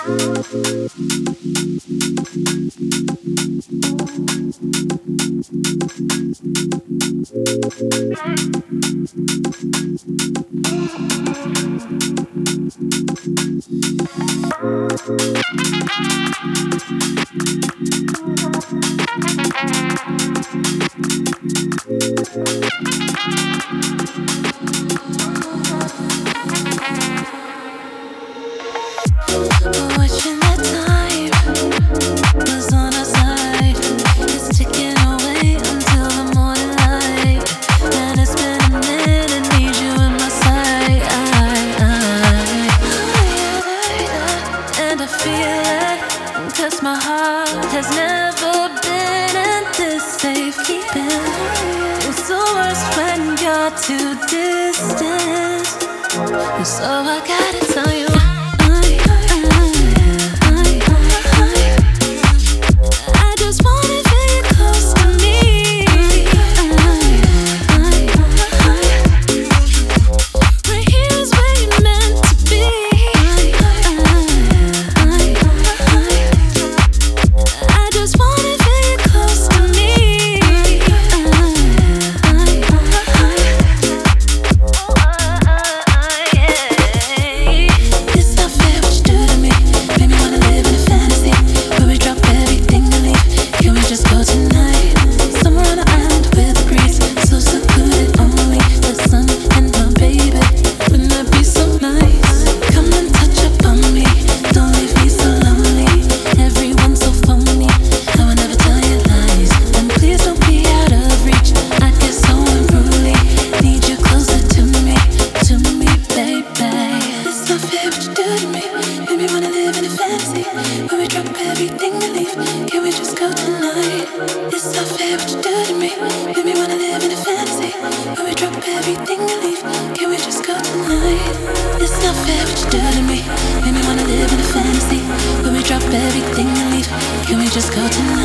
Watching the time was on our side. It's ticking away until the morning light. And it's been a minute, need you in my sight. And I feel it, 'cause my heart has never been in this safekeeping. It's the worst when you're too distant. So I gotta tell you, I just wanna feel you close to me. Right here is where you're meant to be. I just wanna feel you close to me. It's not fair what you do to me. Made me wanna live in a fantasy where we drop everything and leave. Can we just go tonight? Somewhere on an island with a breeze, so secluded, only the sun and my baby. Wouldn't that be so nice? Come and touch up on me, don't leave me so lonely. Everyone's so phony, I will never tell you lies. And please don't be out of reach, I get so unruly. Need you closer to me, baby. It's not fair what you do to me. Made me wanna live in a fantasy where we drop everything and leave. Can we just go tonight? It's not fair what you do to me. Made me wanna live in a fantasy where we drop everything and leave. Can we just go tonight? It's not fair what you do to me. Made me wanna live in a fantasy where we drop everything and leave. Can we just go tonight?